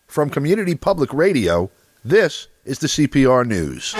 From Community Public Radio, this is the CPR News.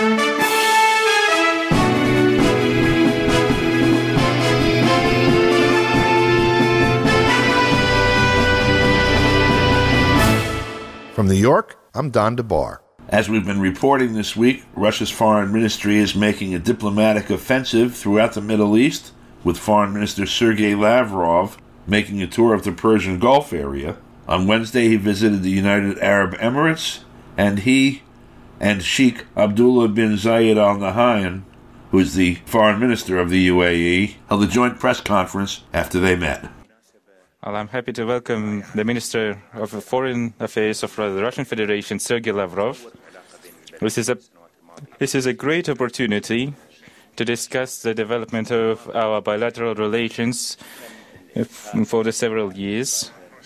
From New York, I'm Don DeBar. As we've been reporting this week, Russia's foreign ministry is making a diplomatic offensive throughout the Middle East, with Foreign Minister Sergei Lavrov making a tour of the Persian Gulf area. On Wednesday, he visited the United Arab Emirates, and he and Sheikh Abdullah bin Zayed Al Nahyan, who is the foreign minister of the UAE, held a joint press conference after they met. Well, I'm happy to welcome the Minister of Foreign Affairs of the Russian Federation, Sergei Lavrov. This is a great opportunity to discuss the development of our bilateral relations for the several years.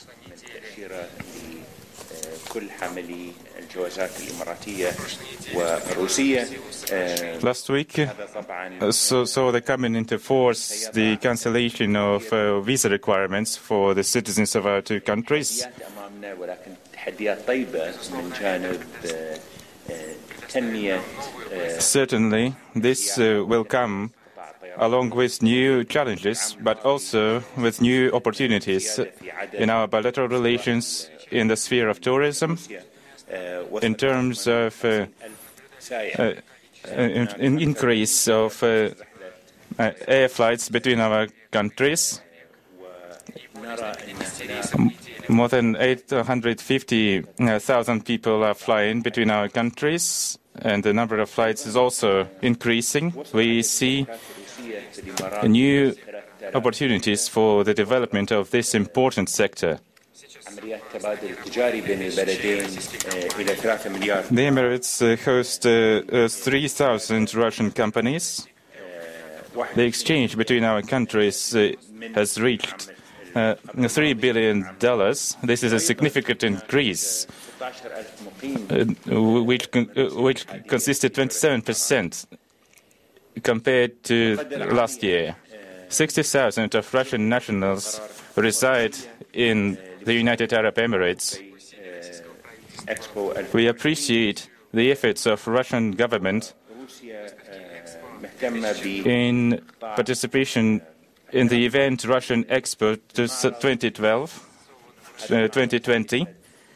Last week saw the coming into force the cancellation of visa requirements for the citizens of our two countries. Certainly, this will come along with new challenges, but also with new opportunities in our bilateral relations in the sphere of tourism, in terms of an increase of air flights between our countries. More than 850,000 people are flying between our countries, and the number of flights is also increasing. We see new opportunities for the development of this important sector. The Emirates host 3,000 Russian companies. The exchange between our countries has reached $3 billion. This is a significant increase, which consisted 27% compared to last year. 60,000 of Russian nationals reside in the United Arab Emirates. We appreciate the efforts of Russian government in participation in the event Russian Expo 2020.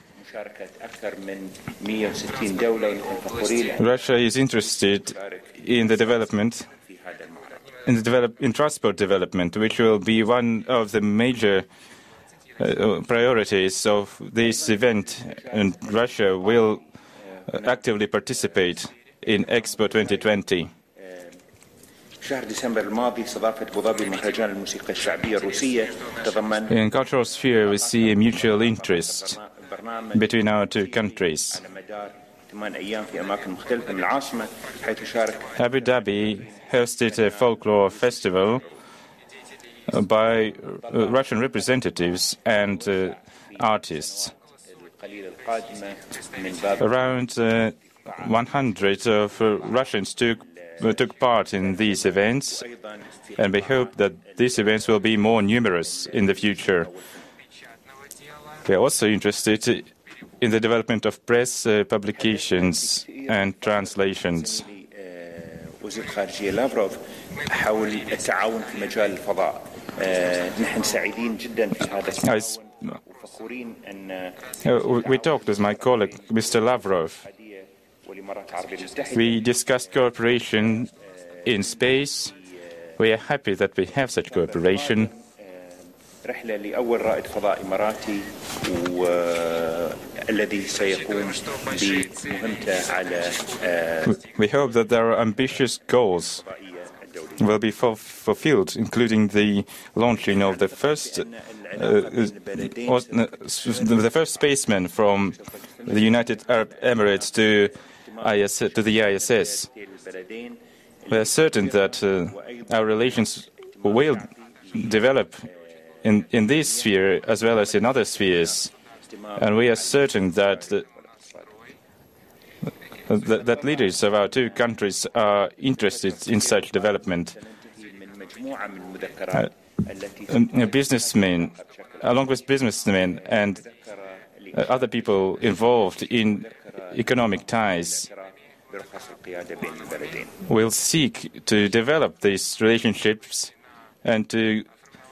Russia is interested in the development, in transport development, which will be one of the major priorities of this event, and Russia will actively participate in Expo 2020. In cultural sphere, we see a mutual interest between our two countries. Abu Dhabi hosted a folklore festival by Russian representatives and artists. Around 100 of Russians took part in these events, and we hope that these events will be more numerous in the future. We are also interested in the development of press, publications, and translations. We talked with my colleague, Mr. Lavrov. We discussed cooperation in space. We are happy that we have such cooperation. We hope that there are ambitious goals will be fulfilled, including the launching of the first spaceman from the United Arab Emirates to the ISS. We are certain that our relations will develop in this sphere as well as in other spheres, and we are certain that that leaders of our two countries are interested in such development. Businessmen, along with businessmen and other people involved in economic ties will seek to develop these relationships and to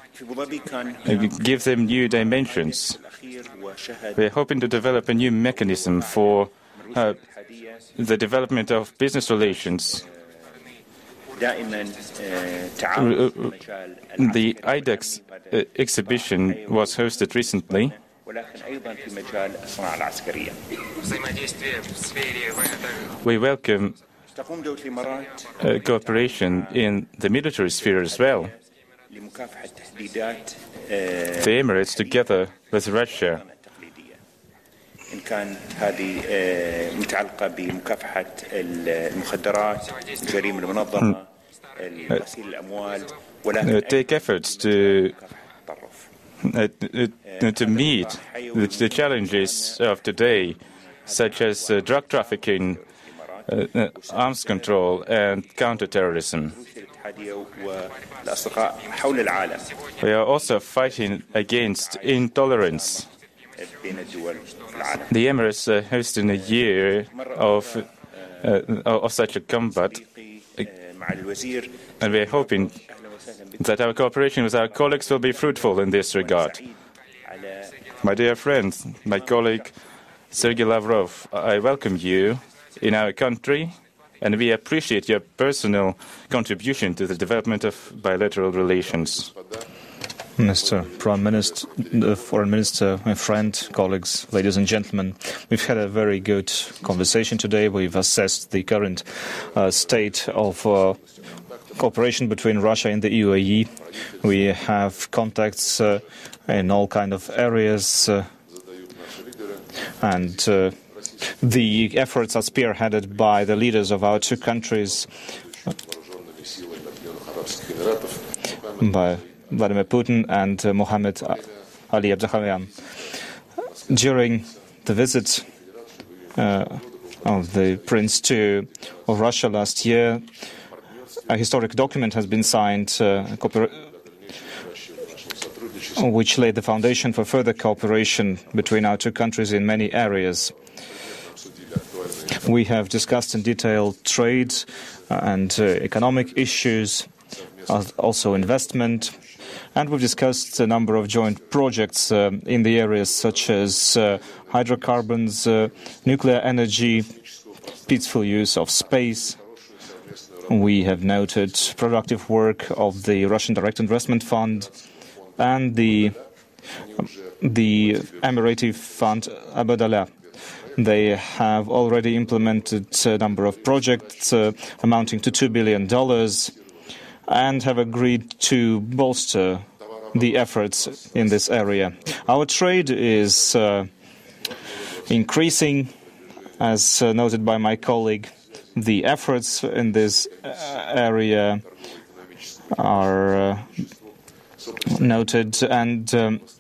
give them new dimensions. We are hoping to develop a new mechanism for the development of business relations. The IDEX exhibition was hosted recently. We welcome cooperation in the military sphere as well. The Emirates, together with Russia, إن كان هذه متعلقة بمكافحة المخدرات، الجريمة المنظمة، غسيل الأموال، take efforts to meet the challenges of today, such as drug trafficking, arms control, and counterterrorism. We are also fighting against intolerance. The Emirates are hosting a year of such a combat, and we are hoping that our cooperation with our colleagues will be fruitful in this regard. My dear friends, my colleague Sergei Lavrov, I welcome you in our country, and we appreciate your personal contribution to the development of bilateral relations. Mr. Prime Minister, the Foreign Minister, my friend, colleagues, ladies and gentlemen, we've had a very good conversation today. We've assessed the current state of cooperation between Russia and the UAE. We have contacts in all kinds of areas, and the efforts are spearheaded by the leaders of our two countries, by Vladimir Putin and Mohammed Ali Abdullahian. During the visit of the Prince of Russia last year, a historic document has been signed which laid the foundation for further cooperation between our two countries in many areas. We have discussed in detail trade and economic issues, also investment, and we've discussed a number of joint projects in the areas such as hydrocarbons, nuclear energy, peaceful use of space. We have noted productive work of the Russian Direct Investment Fund and the Emirati Fund Abdallah. They have already implemented a number of projects amounting to $2 billion and have agreed to bolster the efforts in this area. Our trade is increasing, as noted by my colleague. The efforts in this area are noted, and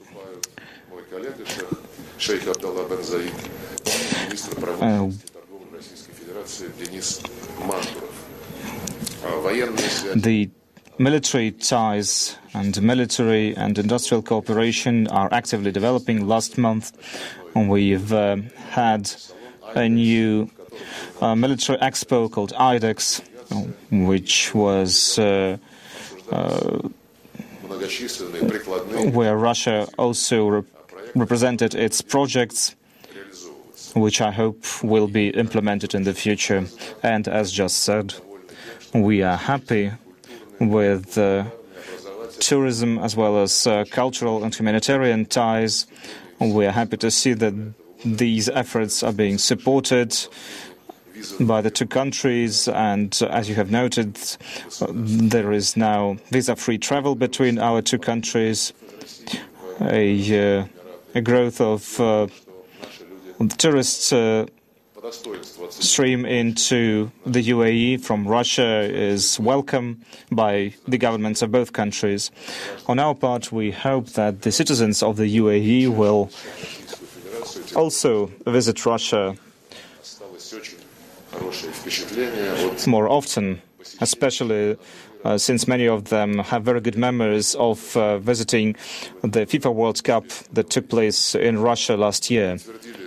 the military ties and military and industrial cooperation are actively developing. Last month, we've had a new military expo called IDEX, which was where Russia also represented its projects, which I hope will be implemented in the future. And as just said, we are happy with tourism as well as cultural and humanitarian ties. We are happy to see that these efforts are being supported by the two countries, and as you have noted, there is now visa-free travel between our two countries. A growth of tourists stream into the UAE from Russia is welcome by the governments of both countries. On our part, we hope that the citizens of the UAE will also visit Russia more often especially since many of them have very good memories of visiting the FIFA World Cup that took place in Russia last year.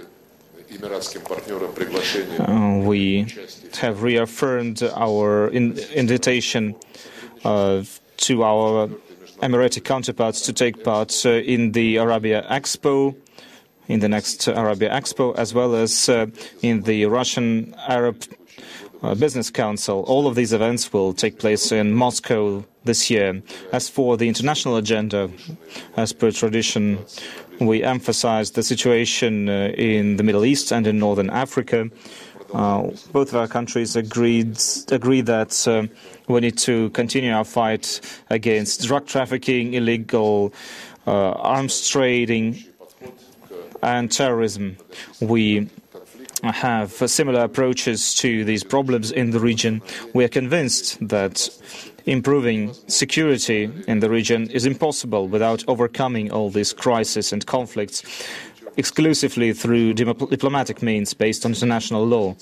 We have reaffirmed our invitation to our Emirati counterparts to take part in the Arabia Expo, in the next Arabia Expo, as well as in the Russian Arab Business Council. All of these events will take place in Moscow this year. As for the international agenda, as per tradition, we emphasize the situation in the Middle East and in Northern Africa. Both of our countries agree that we need to continue our fight against drug trafficking, illegal arms trading, and terrorism. We have similar approaches to these problems in the region. We are convinced that improving security in the region is impossible without overcoming all these crises and conflicts exclusively through diplomatic means based on international law.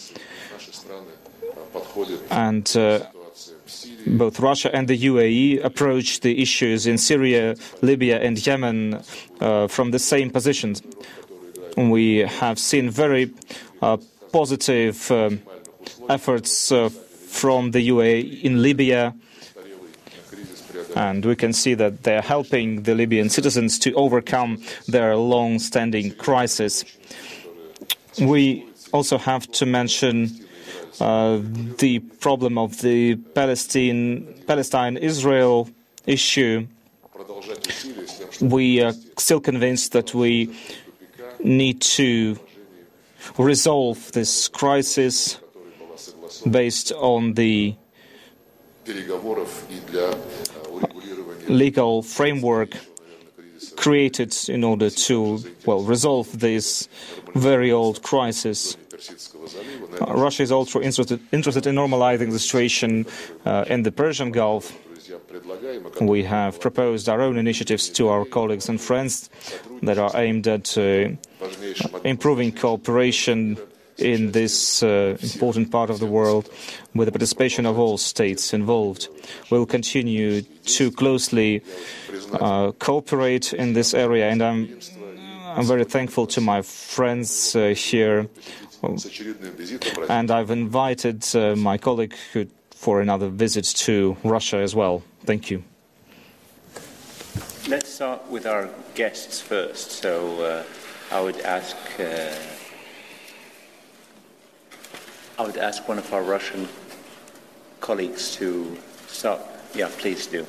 And both Russia and the UAE approach the issues in Syria, Libya and Yemen from the same positions. We have seen very positive efforts from the UAE in Libya, and we can see that they are helping the Libyan citizens to overcome their long-standing crisis. We also have to mention the problem of the Palestine-Israel issue. We are still convinced that we need to resolve this crisis based on the legal framework created in order to, resolve this very old crisis. Russia is also interested in normalizing the situation in the Persian Gulf. We have proposed our own initiatives to our colleagues and friends that are aimed at improving cooperation in this important part of the world with the participation of all states involved. We'll continue to closely cooperate in this area, and I'm very thankful to my friends here, and I've invited my colleague for another visit to Russia as well. Thank you. Let's start with our guests first. So I would ask one of our Russian colleagues to start. Yeah, please do.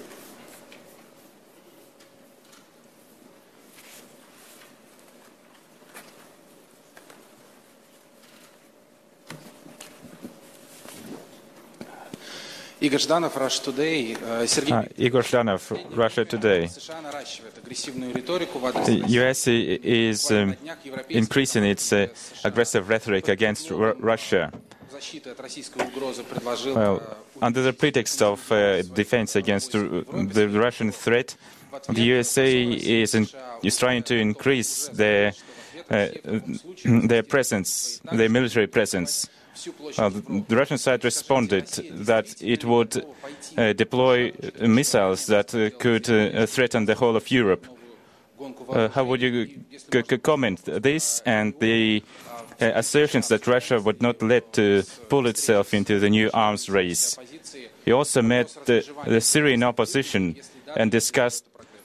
Igor Zhdanov, Russia Today. Igor Zhdanov, Russia Today. The U.S. is increasing its aggressive rhetoric against Russia. Well, under the pretext of defense against the Russian threat, the USA is trying to increase their presence, their military presence. The Russian side responded that it would deploy missiles that could threaten the whole of Europe. How would you comment this and the assertions that Russia would not let pull itself into the new arms race? He also met the Syrian opposition and discussed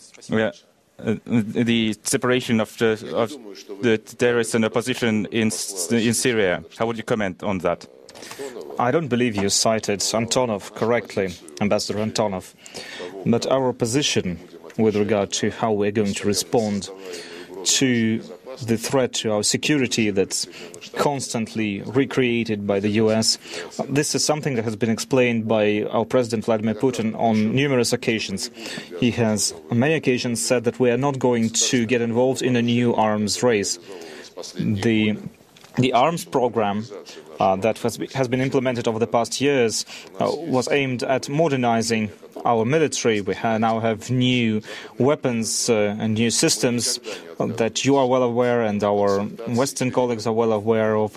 the separation of the terrorists and opposition in Syria. How would you comment on that? I don't believe you cited Antonov correctly, Ambassador Antonov. But our position with regard to how we're going to respond to the threat to our security that's constantly recreated by the US. This is something that has been explained by our President Vladimir Putin on numerous occasions. He has on many occasions said that we are not going to get involved in a new arms race. The arms program that has been implemented over the past years was aimed at modernizing our military. We now have new weapons and new systems that you are well aware and our Western colleagues are well aware of.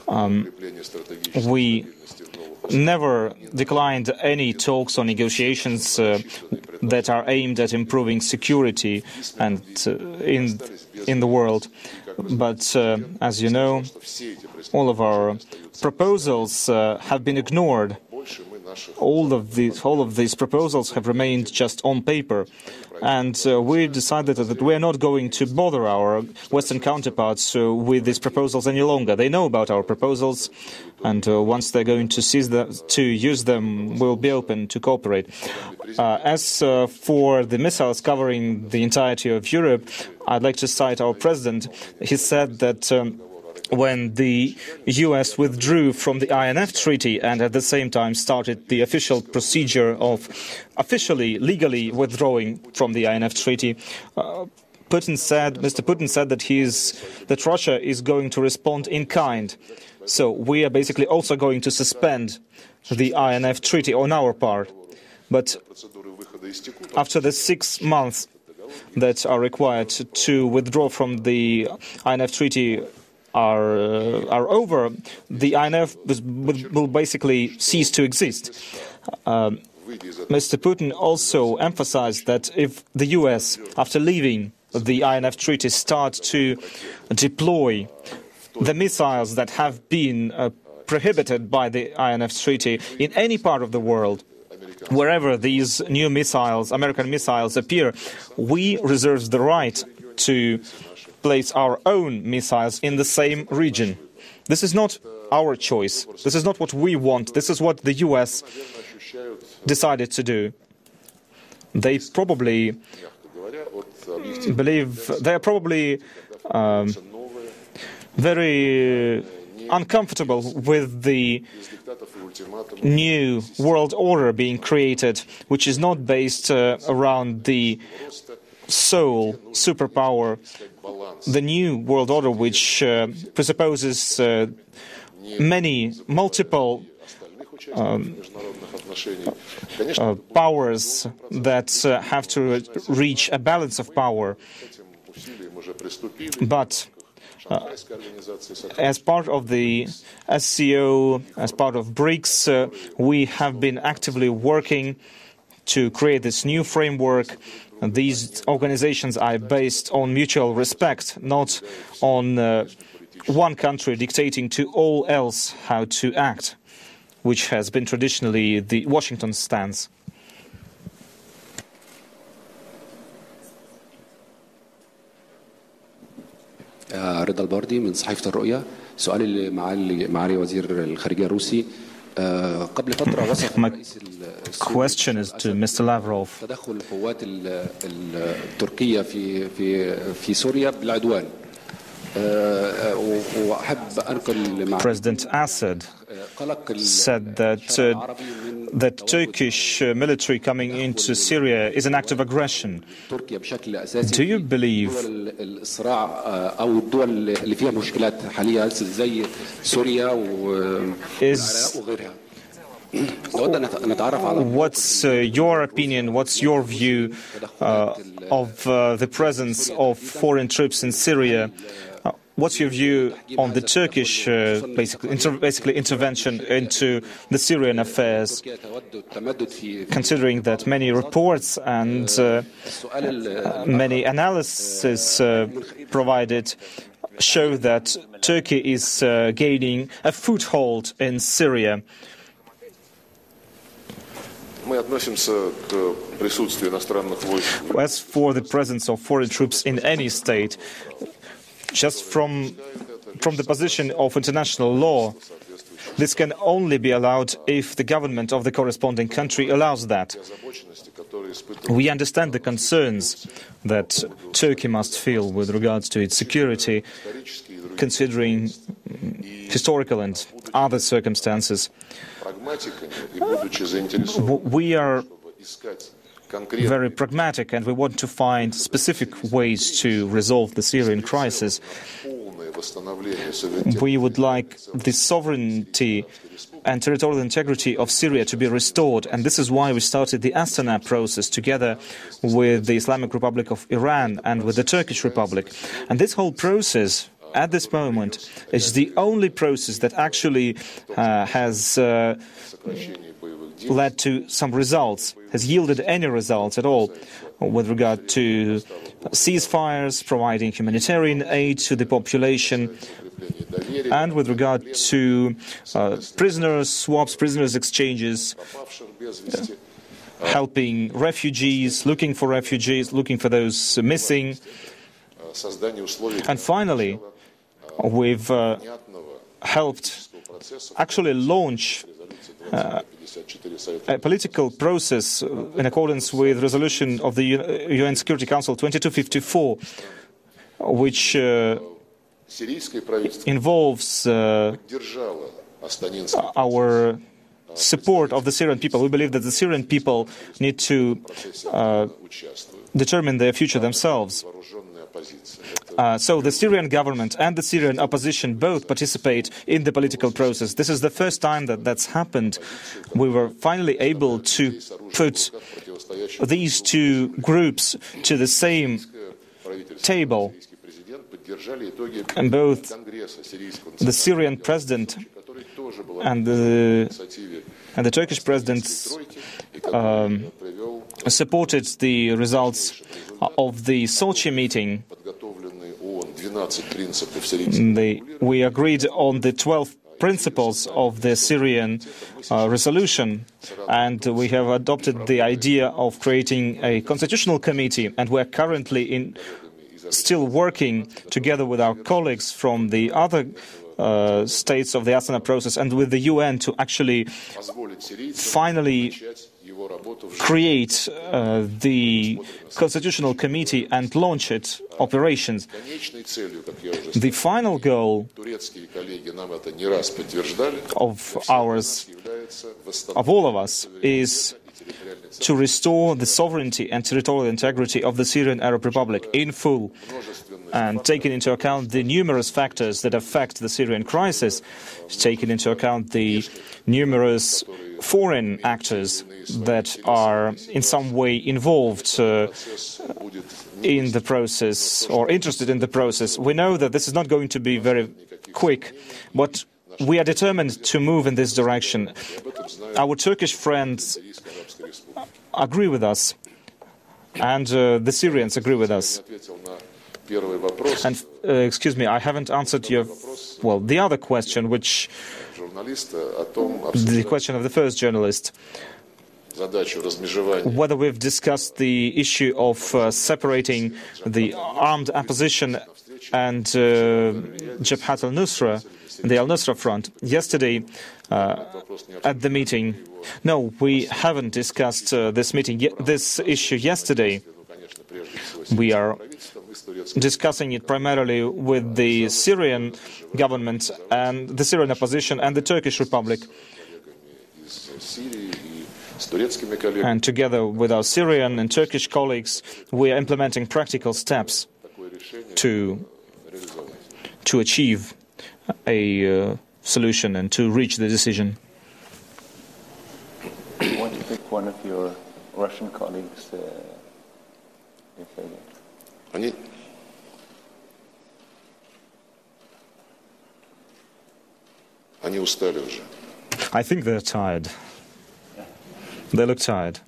We never declined any talks or negotiations that are aimed at improving security and in the world. But as you know, all of our proposals have been ignored. All of these proposals have remained just on paper. And we decided that we are not going to bother our Western counterparts with these proposals any longer. They know about our proposals, and once they're going to use them, we'll be open to cooperate. As for the missiles covering the entirety of Europe, I'd like to cite our president. He said that when the US withdrew from the INF Treaty and at the same time started the official procedure of legally withdrawing from the INF Treaty, Mr. Putin said that Russia is going to respond in kind. So we are basically also going to suspend the INF Treaty on our part. But after the 6 months that are required to withdraw from the INF Treaty are over, the INF will basically cease to exist. Mr. Putin also emphasized that if the US, after leaving the INF Treaty, start to deploy the missiles that have been prohibited by the INF Treaty in any part of the world, wherever these new missiles, American missiles, appear, we reserve the right to place our own missiles in the same region. This is not our choice. This is not what we want. This is what the US decided to do. They probably believe, they are probably very uncomfortable with the new world order being created, which is not based around the sole superpower. The new world order, which presupposes multiple powers that have to reach a balance of power. But as part of the SCO, as part of BRICS, we have been actively working to create this new framework. These organizations are based on mutual respect, not on one country dictating to all else how to act, which has been traditionally the Washington stance. رضا الباردي من صحيفة الرؤية. سؤالي لمعالي وزير الخارجية الروسي. قبل فترة وصف رئيس question is to Mr. Lavrov. تدخل القوات التركية في سوريا بالعدوان. President Assad said that Turkish military coming into Syria is an act of aggression. Do you believe what's your opinion, what's your view of the presence of foreign troops in Syria? What's your view on the Turkish basically intervention into the Syrian affairs, considering that many reports and many analyses provided show that Turkey is gaining a foothold in Syria? As for the presence of foreign troops in any state, just from the position of international law, this can only be allowed if the government of the corresponding country allows that. We understand the concerns that Turkey must feel with regards to its security, considering historical and other circumstances. We are very pragmatic, and we want to find specific ways to resolve the Syrian crisis. We would like the sovereignty and territorial integrity of Syria to be restored, and this is why we started the Astana process together with the Islamic Republic of Iran and with the Turkish Republic. And this whole process, at this moment, is the only process that actually has led to some results, has yielded any results at all with regard to ceasefires, providing humanitarian aid to the population, and with regard to prisoners swaps, prisoners exchanges, helping refugees, looking for those missing. And finally, we've helped actually launch a political process in accordance with resolution of the UN Security Council 2254, which involves our support of the Syrian people. We believe that the Syrian people need to determine their future themselves. So the Syrian government and the Syrian opposition both participate in the political process. This is the first time that that's happened. We were finally able to put these two groups to the same table, and both the Syrian president and the Turkish president supported the results of the Sochi meeting. We agreed on the 12 principles of the Syrian resolution, and we have adopted the idea of creating a constitutional committee, and we're currently still working together with our colleagues from the other states of the Astana process and with the UN to actually finally create the Constitutional Committee and launch its operations. The final goal of ours, of all of us, is to restore the sovereignty and territorial integrity of the Syrian Arab Republic in full, and taking into account the numerous factors that affect the Syrian crisis, taking into account the numerous foreign actors that are in some way involved in the process or interested in the process. We know that this is not going to be very quick, but we are determined to move in this direction. Our Turkish friends agree with us, and the Syrians agree with us. And excuse me, I haven't answered the other question, which the question of the first journalist, whether we've discussed the issue of separating the armed opposition and Jabhat al-Nusra, the al-Nusra Front. Yesterday, at the meeting, no, we haven't discussed this issue yesterday. We are discussing it primarily with the Syrian government and the Syrian opposition and the Turkish Republic. And together with our Syrian and Turkish colleagues, we are implementing practical steps to achieve a solution and to reach the decision. You want to pick one of your Russian colleagues? I think they're tired. They look tired.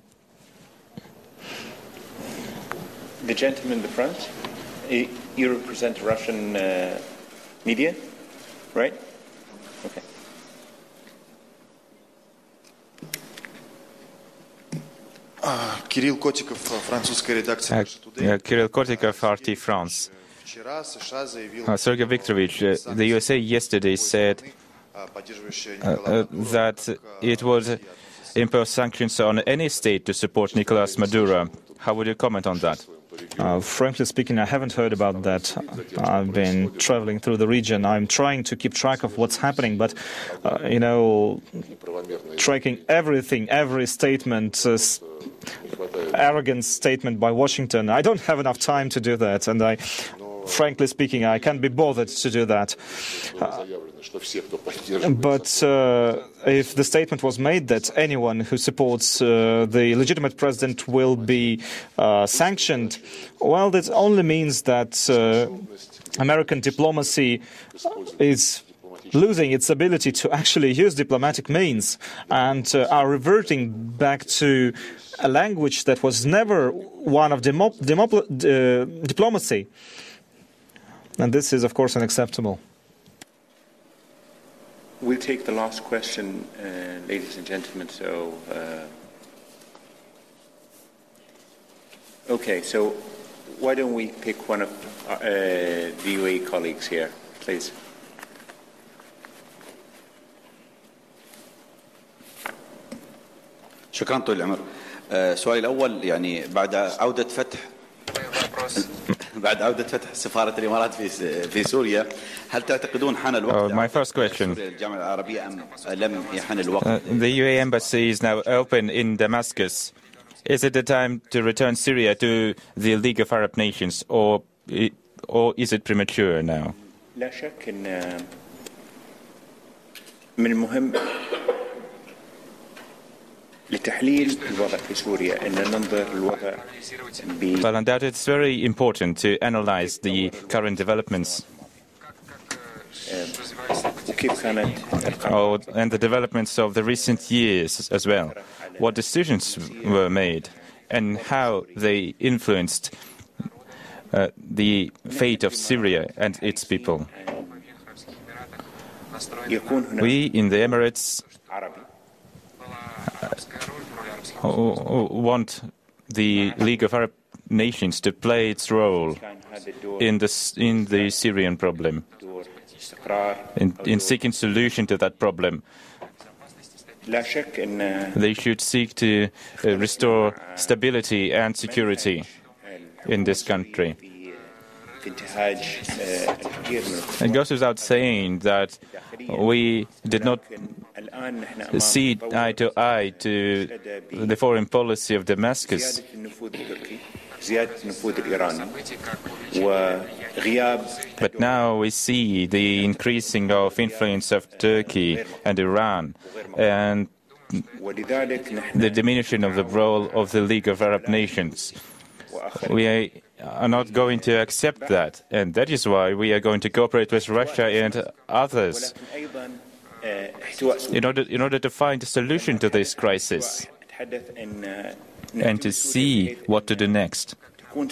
The gentleman in the front, you represent Russian media, right? Okay. Кирилл Котиков, французская редакция Kirill Kotikov, RT France. Sergei Viktorovich, the USA yesterday said that it would impose sanctions on any state to support Nicolas Maduro. How would you comment on that? Frankly speaking, I haven't heard about that. I've been traveling through the region. I'm trying to keep track of what's happening, but, tracking everything, every statement, arrogant statement by Washington, I don't have enough time to do that. And frankly speaking, I can't be bothered to do that. But if the statement was made that anyone who supports the legitimate president will be sanctioned, well, that only means that American diplomacy is losing its ability to actually use diplomatic means and are reverting back to a language that was never one of diplomacy. And this is, of course, unacceptable. We'll take the last question, ladies and gentlemen. So, okay, so why don't we pick one of the UAE colleagues here, please? شكرا طويل العمر. سؤالي الأول يعني بعد عودة فتح سفارة الإمارات في سوريا هل تعتقدون حان الوقت My first question. الجامعة العربية أم لم يحن الوقت The UAE embassy is now open in Damascus. Is it the time to return Syria to the League of Arab Nations, or is it premature now? لا شك إن من المهم لتحليل الوضع في سوريا أن ننظر الوضع Well, undoubtedly, it's very important to analyze the current developments and the developments of the recent years as well. What decisions were made and how they influenced the fate of Syria and its people. We in the Emirates want the League of Arab Nations to play its role in the Syrian problem, in seeking solution to that problem. They should seek to restore stability and security in this country. It goes without saying that we did not see eye to eye to the foreign policy of Damascus. But now we see the increasing of influence of Turkey and Iran and the diminishing of the role of the League of Arab Nations. We are not going to accept that, and that is why we are going to cooperate with Russia and others in order to find a solution to this crisis and to see what to do next. How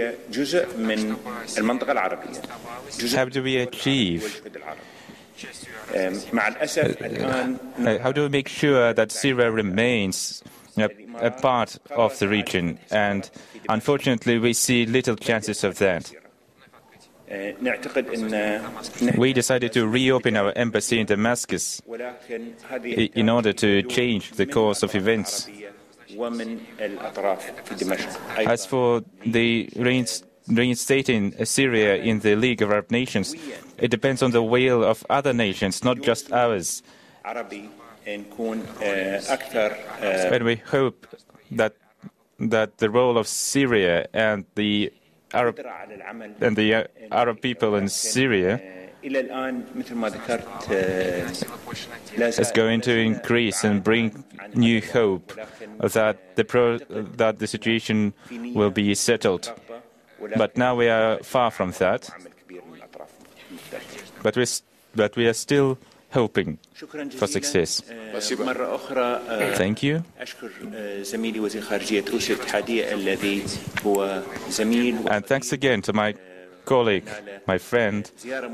do we achieve? How do we make sure that Syria remains a part of the region? And unfortunately, we see little chances of that. We decided to reopen our embassy in Damascus in order to change the course of events. As for the reinstating Syria in the League of Arab Nations, it depends on the will of other nations, not just ours. And we hope that the role of Syria and the Arab people in Syria is going to increase and bring new hope that the situation will be settled. But now we are far from that. But we are still hoping for success. Thank you. And thanks again to my colleague, my friend,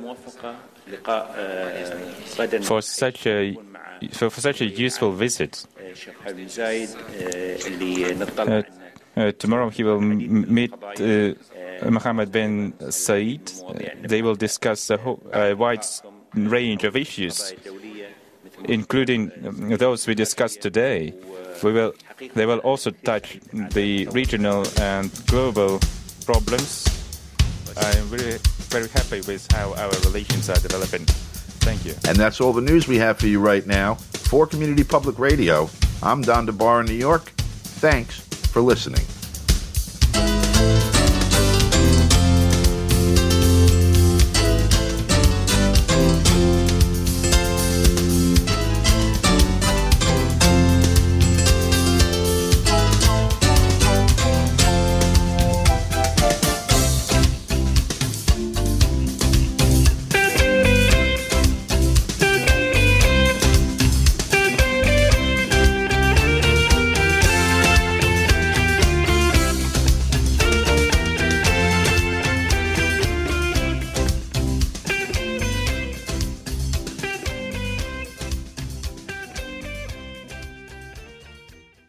for such a useful visit. Tomorrow he will meet Mohammed bin Said. They will discuss a wide range of issues, including those we discussed today. They will also touch the regional and global problems. I'm really very happy with how our relations are developing. Thank you. And that's all the news we have for you right now. For Community Public Radio, I'm Don DeBar in New York. Thanks for listening.